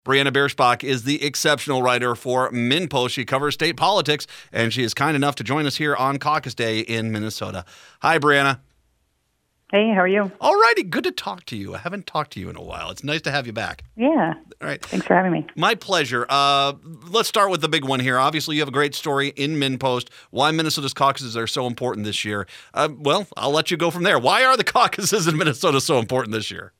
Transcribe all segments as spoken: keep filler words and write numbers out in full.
Brianna Bierschbach is the exceptional writer for MinnPost. She covers state politics, and she is kind enough to join us here on Caucus Day in Minnesota. Hi, Brianna. Hey, how are you? All righty. Good to talk to you. I haven't talked to you in a while. It's nice to have you back. Yeah. All right. Thanks for having me. My pleasure. Uh, let's start with the big one here. Obviously, you have a great story in MinnPost. Why Minnesota's caucuses are so important this year. Uh, well, I'll let you go from there. Why are the caucuses in Minnesota so important this year?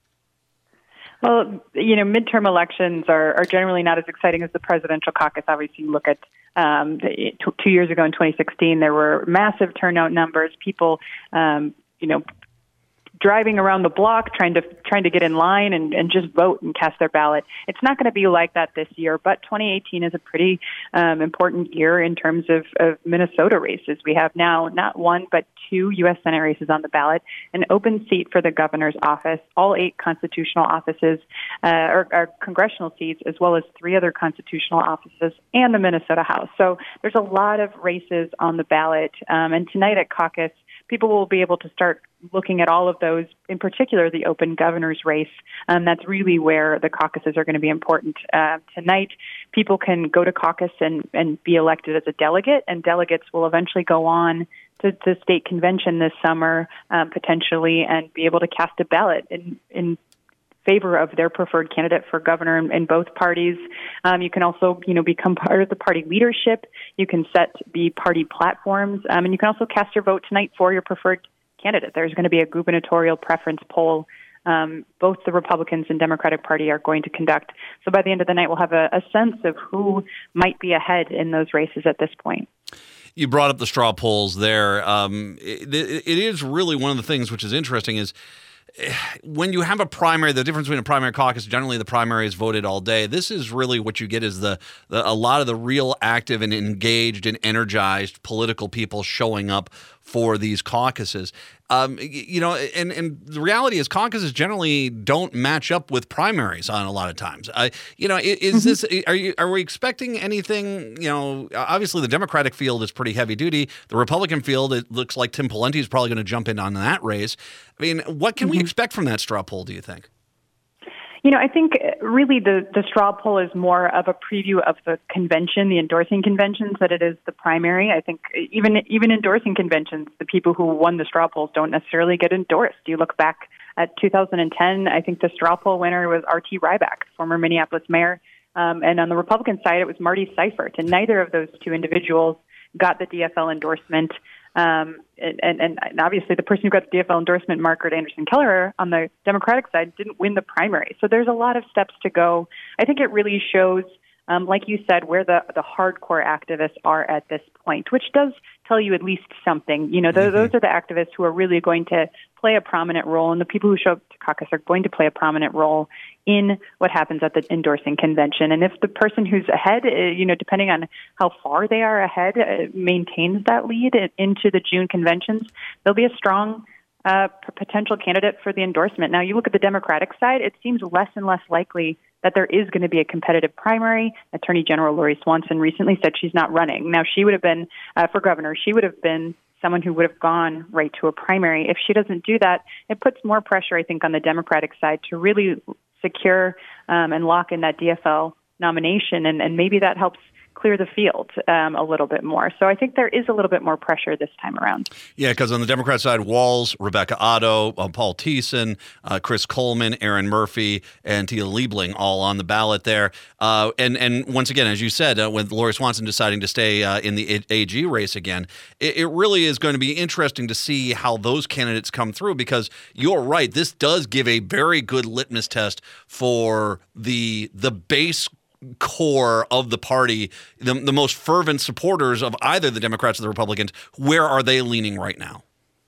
Well, you know, midterm elections are, are generally not as exciting as the presidential caucus. Obviously, you look at um, t- two years ago in twenty sixteen, there were massive turnout numbers. People, um, you know, driving around the block trying to trying to get in line and, and just vote and cast their ballot. It's not going to be like that this year, but twenty eighteen is a pretty um, important year in terms of, of Minnesota races. We have now not one but two U S Senate races on the ballot, an open seat for the governor's office, all eight constitutional offices uh, or, or congressional seats, as well as three other constitutional offices and the Minnesota House. So there's a lot of races on the ballot, um, and tonight at caucus, people will be able to start looking at all of those, in particular the open governor's race. Um, that's really where the caucuses are going to be important. Uh, tonight, people can go to caucus and, and be elected as a delegate, and delegates will eventually go on to the state convention this summer, um, potentially, and be able to cast a ballot in, in favor of their preferred candidate for governor in, in both parties. Um, you can also, you know, become part of the party leadership. You can set the party platforms, um, and you can also cast your vote tonight for your preferred candidate. There's going to be a gubernatorial preference poll. Um, both the Republicans and Democratic Party are going to conduct. So by the end of the night, we'll have a, a sense of who might be ahead in those races at this point. You brought up the straw polls there. Um, it, it is really one of the things which is interesting is when you have a primary, the difference between a primary and caucus, generally the primary is voted all day. This is really what you get is the, the a lot of the real active and engaged and energized political people showing up for these caucuses. Um, you know, and, and the reality is caucuses generally don't match up with primaries on a lot of times. Uh, you know, is this, are you, are we expecting anything, you know, obviously the Democratic field is pretty heavy duty. The Republican field, it looks like Tim Pawlenty is probably going to jump in on that race. I mean, what can mm-hmm. we expect from that straw poll, do you think? You know, I think really the, the straw poll is more of a preview of the convention, the endorsing conventions, that it is the primary. I think even even endorsing conventions, the people who won the straw polls don't necessarily get endorsed. You look back at two thousand ten, I think the straw poll winner was R T Rybak, former Minneapolis mayor. Um, and on the Republican side, it was Marty Seifert. And neither of those two individuals got the D F L endorsement. Um, and, and, and obviously the person who got the D F L endorsement, Margaret Anderson Kelleher, on the Democratic side, didn't win the primary. So there's a lot of steps to go. I think it really shows, um, like you said, where the, the hardcore activists are at this point, which does tell you at least something. You know, th- mm-hmm. those are the activists who are really going to play a prominent role, and the people who show up to caucus are going to play a prominent role in what happens at the endorsing convention. And if the person who's ahead, uh, you know, depending on how far they are ahead, uh, maintains that lead into the June conventions, there'll be a strong uh, p- potential candidate for the endorsement. Now, you look at the Democratic side, it seems less and less likely that there is going to be a competitive primary. Attorney General Lori Swanson recently said she's not running. Now, she would have been, uh, for governor, she would have been someone who would have gone right to a primary. If she doesn't do that, it puts more pressure, I think, on the Democratic side to really secure um, and lock in that D F L nomination, and, and maybe that helps clear the field um, a little bit more. So I think there is a little bit more pressure this time around. Yeah, because on the Democrat side, Walz, Rebecca Otto, uh, Paul Thiessen, uh, Chris Coleman, Erin Murphy, and Tia Liebling all on the ballot there. Uh, and, and once again, as you said, uh, with Lori Swanson deciding to stay uh, in the A G race again, it, it really is going to be interesting to see how those candidates come through, because you're right, this does give a very good litmus test for the the base core of the party, the, the most fervent supporters of either the Democrats or the Republicans. Where are they leaning right now?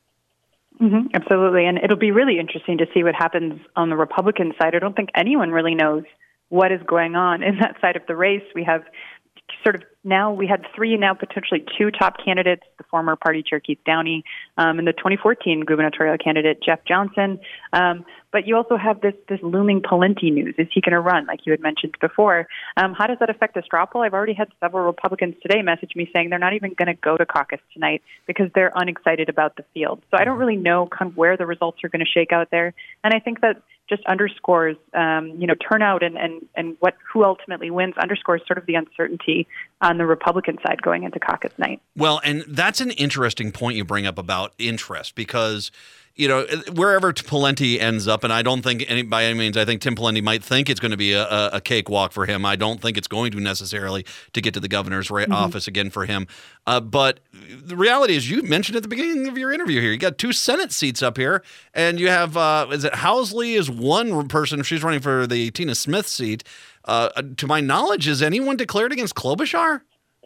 Mm-hmm, absolutely. And it'll be really interesting to see what happens on the Republican side. I don't think anyone really knows what is going on in that side of the race. We have sort of now, we had three, now potentially two top candidates, the former party chair Keith Downey, um, and the twenty fourteen gubernatorial candidate Jeff Johnson. Um, but you also have this this looming Pawlenty news. Is he going to run, like you had mentioned before? Um, how does that affect the straw poll? I've already had several Republicans today message me saying they're not even going to go to caucus tonight because they're unexcited about the field. So I don't really know kind of where the results are going to shake out there. And I think that just underscores, um, you know, turnout and, and, and what who ultimately wins underscores sort of the uncertainty on the Republican side going into caucus night. Well, and that's an interesting point you bring up about interest because, you know, wherever Pawlenty ends up, and I don't think any by any means, I think Tim Pawlenty might think it's going to be a, a cakewalk for him. I don't think it's going to necessarily to get to the governor's ra- mm-hmm. office again for him. Uh, but the reality is, you mentioned at the beginning of your interview here, you got two Senate seats up here, and you have, uh, is it Housley is one person, she's running for the Tina Smith seat. Uh, to my knowledge, is anyone declared against Klobuchar?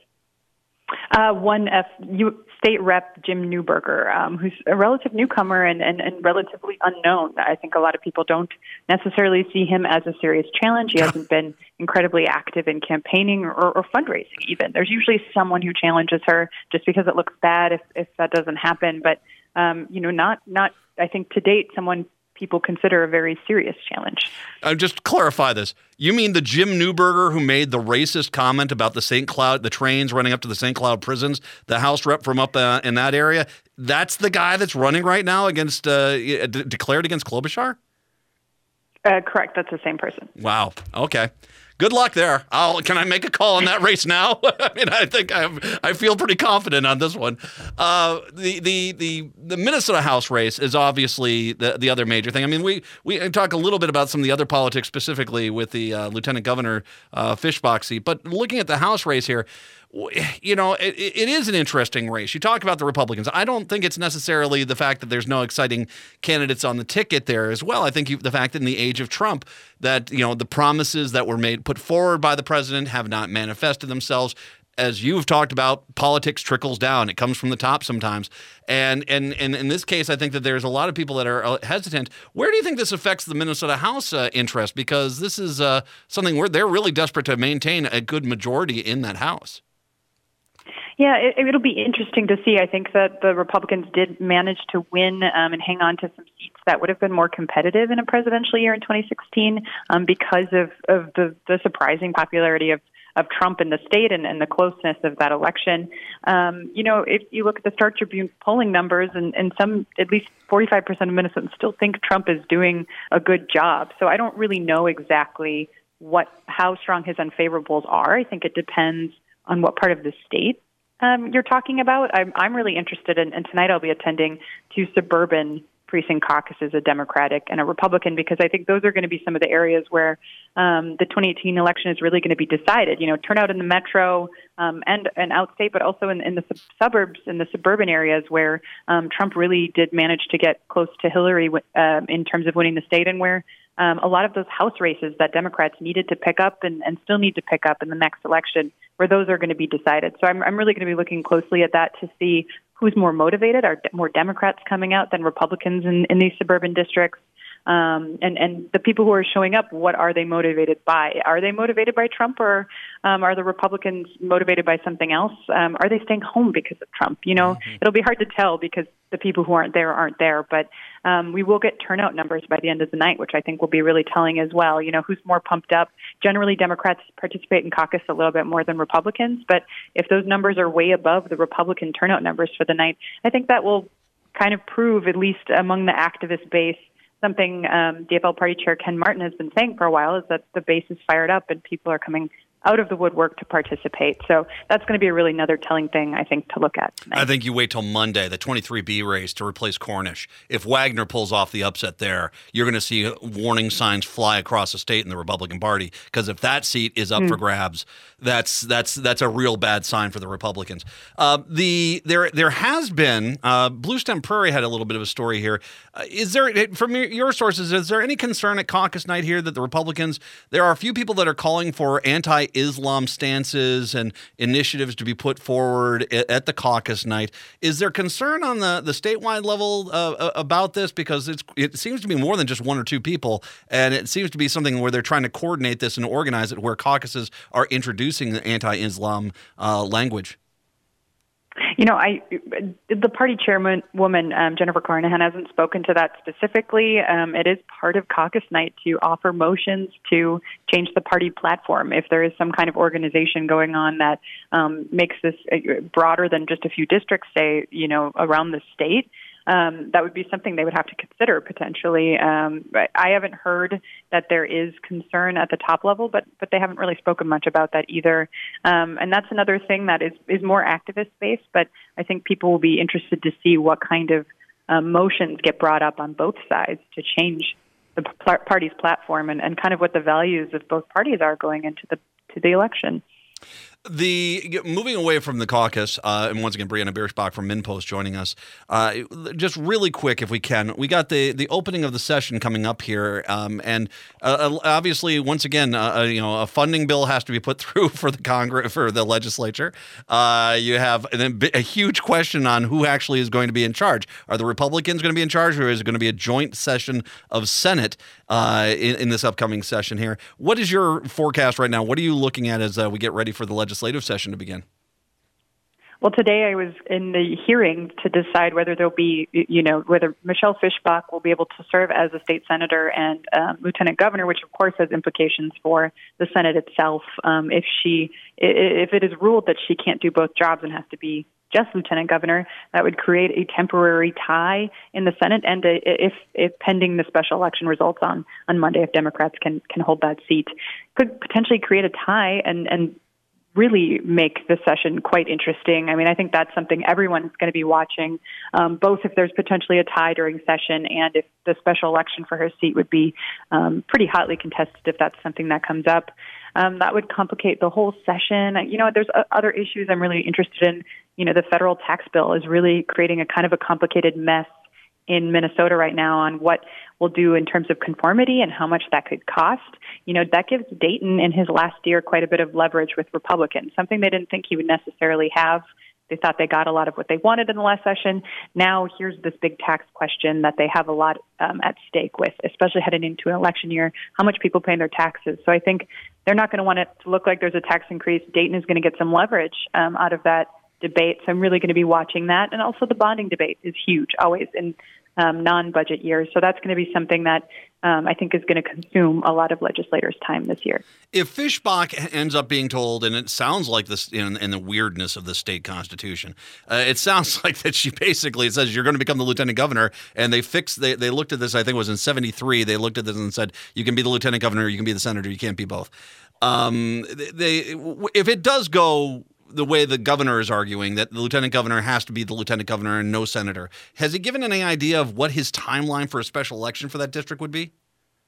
Uh, one F, you, State Rep Jim Newberger, um, who's a relative newcomer and, and, and relatively unknown. I think a lot of people don't necessarily see him as a serious challenge. He hasn't been incredibly active in campaigning or, or fundraising even. There's usually someone who challenges her just because it looks bad if, if that doesn't happen. But, um, you know, not, not, I think to date, someone people consider a very serious challenge. Uh, just clarify this. You mean the Jim Newberger who made the racist comment about the Saint Cloud, the trains running up to the Saint Cloud prisons, the House rep from up uh, in that area? That's the guy that's running right now against, uh, d- declared against Klobuchar? Uh, correct. That's the same person. Wow. Okay. Good luck there. I'll, can I make a call on that race now? I mean, I think I I feel pretty confident on this one. Uh, the the the the Minnesota House race is obviously the the other major thing. I mean, we we talk a little bit about some of the other politics, specifically with the uh, Lieutenant Governor uh, Fischbach seat. But looking at the House race here, you know, it, it is an interesting race. You talk about the Republicans. I don't think it's necessarily the fact that there's no exciting candidates on the ticket there as well. I think you, the fact that in the age of Trump that, you know, the promises that were made, put forward by the president have not manifested themselves. As you've talked about, politics trickles down. It comes from the top sometimes. And, and, and in this case, I think that there's a lot of people that are hesitant. Where do you think this affects the Minnesota House uh, interest? Because this is uh, something where they're really desperate to maintain a good majority in that House. Yeah, it, it'll be interesting to see. I think that the Republicans did manage to win um, and hang on to some seats that would have been more competitive in a presidential year in twenty sixteen um, because of, of the, the surprising popularity of, of Trump in the state and, and the closeness of that election. Um, you know, if you look at the Star Tribune polling numbers, and, and some, at least forty-five percent of Minnesotans still think Trump is doing a good job. So I don't really know exactly what how strong his unfavorables are. I think it depends on what part of the state Um, you're talking about. I'm, I'm really interested in, and tonight I'll be attending two suburban precinct caucuses, a Democratic and a Republican, because I think those are going to be some of the areas where um, the twenty eighteen election is really going to be decided. You know, turnout in the metro um, and, and outstate, but also in, in the sub- suburbs, in the suburban areas where um, Trump really did manage to get close to Hillary uh, in terms of winning the state, and where um, a lot of those House races that Democrats needed to pick up and, and still need to pick up in the next election, where those are going to be decided. So I'm, I'm really going to be looking closely at that to see who's more motivated. Are more Democrats coming out than Republicans in, in these suburban districts? Um, and, and the people who are showing up, what are they motivated by? Are they motivated by Trump, or um, are the Republicans motivated by something else? Um, are they staying home because of Trump? You know, mm-hmm. It'll be hard to tell because the people who aren't there aren't there. But um, we will get turnout numbers by the end of the night, which I think will be really telling as well. You know, who's more pumped up? Generally, Democrats participate in caucus a little bit more than Republicans. But if those numbers are way above the Republican turnout numbers for the night, I think that will kind of prove, at least among the activist base, something um, D F L Party Chair Ken Martin has been saying for a while, is that the base is fired up and people are coming out of the woodwork to participate. So that's going to be a really another telling thing, I think, to look at tonight. I think you wait till Monday, the twenty-three B race to replace Cornish. If Wagner pulls off the upset there, you're going to see warning signs fly across the state in the Republican Party, because if that seat is up mm. for grabs, that's that's that's a real bad sign for the Republicans. Uh, the there there has been uh, Blue Stem Prairie had a little bit of a story here. Uh, is there, from your, your sources, is there any concern at caucus night here that the Republicans? There are a few people that are calling for anti-Islam stances and initiatives to be put forward at, at the caucus night. Is there concern on the the statewide level uh, about this? Because it's it seems to be more than just one or two people, and it seems to be something where they're trying to coordinate this and organize it, where caucuses are introducing the anti-Islam uh, language. You know, I the party chairman woman um, Jennifer Carnahan hasn't spoken to that specifically. Um, it is part of caucus night to offer motions to change the party platform. If there is some kind of organization going on that um, makes this broader than just a few districts, say, you know, around the state. Um, that would be something they would have to consider potentially. Um, but I haven't heard that there is concern at the top level, but but they haven't really spoken much about that either. Um, and that's another thing that is, is more activist based, but I think people will be interested to see what kind of uh, motions get brought up on both sides to change the p- party's platform and, and kind of what the values of both parties are going into the to the election. The moving away from the caucus, uh, and once again, Brianna Bierschbach from MinnPost joining us. Uh, just really quick, if we can, we got the, the opening of the session coming up here, um, and uh, obviously, once again, uh, you know, a funding bill has to be put through for the Congress, for the legislature. Uh, you have a, a huge question on who actually is going to be in charge. Are the Republicans going to be in charge, or is it going to be a joint session of Senate uh, in, in this upcoming session here? What is your forecast right now? What are you looking at as uh, we get ready for the legislative session to begin? Well, today I was in the hearing to decide whether there'll be, you know, whether Michelle Fischbach will be able to serve as a state senator and um, lieutenant governor, which of course has implications for the Senate itself. Um, if she, if it is ruled that she can't do both jobs and has to be just lieutenant governor, that would create a temporary tie in the Senate. And a, if, if pending the special election results on on Monday, if Democrats can can hold that seat, could potentially create a tie and and. really make the session quite interesting. I mean, I think that's something everyone's going to be watching, um, both if there's potentially a tie during session and if the special election for her seat would be um, pretty hotly contested if that's something that comes up. Um, that would complicate the whole session. You know, there's uh, other issues I'm really interested in. You know, the federal tax bill is really creating a kind of a complicated mess in Minnesota right now on what we'll do in terms of conformity and how much that could cost. You know, that gives Dayton in his last year quite a bit of leverage with Republicans, something they didn't think he would necessarily have. They thought they got a lot of what they wanted in the last session. Now here's this big tax question that they have a lot um, at stake with, especially heading into an election year, how much people pay their taxes. So I think they're not going to want it to look like there's a tax increase. Dayton is going to get some leverage um, out of that debate. So I'm really going to be watching that. And also the bonding debate is huge, always in um, non-budget years. So that's going to be something that um, I think is going to consume a lot of legislators' time this year. If Fischbach ends up being told, and it sounds like this in, in the weirdness of the state constitution, uh, it sounds like that she basically it says you're going to become the lieutenant governor, and they fixed, they, they looked at this, I think it was in seventy-three, they looked at this and said, you can be the lieutenant governor, you can be the senator, you can't be both. Um, they, if it does go the way the governor is arguing, that the lieutenant governor has to be the lieutenant governor and no senator, has he given any idea of what his timeline for a special election for that district would be?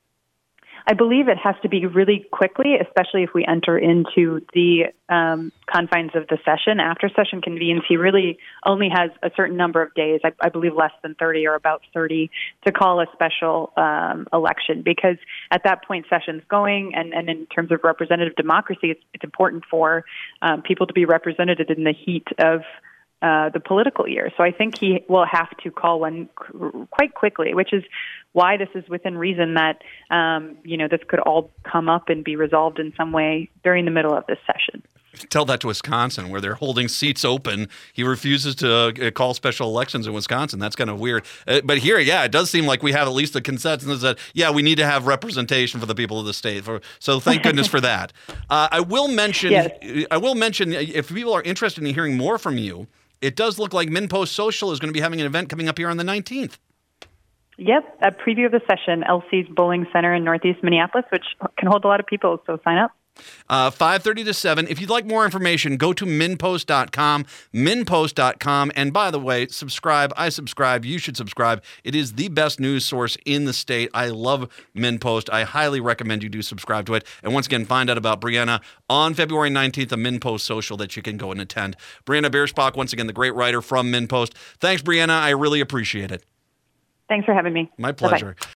I believe it has to be really quickly, especially if we enter into the um, confines of the session. After session convenes, he really only has a certain number of days, I, I believe less than thirty or about thirty, to call a special um, election, because at that point session's going, and, and in terms of representative democracy, it's, it's important for um, people to be represented in the heat of Uh, the political year. So I think he will have to call one c- quite quickly, which is why this is within reason that, um, you know, this could all come up and be resolved in some way during the middle of this session. Tell that to Wisconsin, where they're holding seats open. He refuses to uh, call special elections in Wisconsin. That's kind of weird. Uh, but here, yeah, it does seem like we have at least a consensus that, yeah, we need to have representation for the people of the state. For, so thank goodness for that. Uh, I will mention, yes. I will mention, if people are interested in hearing more from you, it does look like MinnPost Social is going to be having an event coming up here on the nineteenth. Yep, a preview of the session, L C's Bowling Center in Northeast Minneapolis, which can hold a lot of people, so sign up. Uh, five thirty to seven. If you'd like more information, go to minnpost dot com, minnpost dot com. And by the way, subscribe. I subscribe. You should subscribe. It is the best news source in the state. I love MinnPost. I highly recommend you do subscribe to it. And once again, find out about Brianna on February nineteenth, a MinnPost Social that you can go and attend. Brianna Bierschbach, once again, the great writer from MinnPost. Thanks, Brianna. I really appreciate it. Thanks for having me. My pleasure. Bye-bye.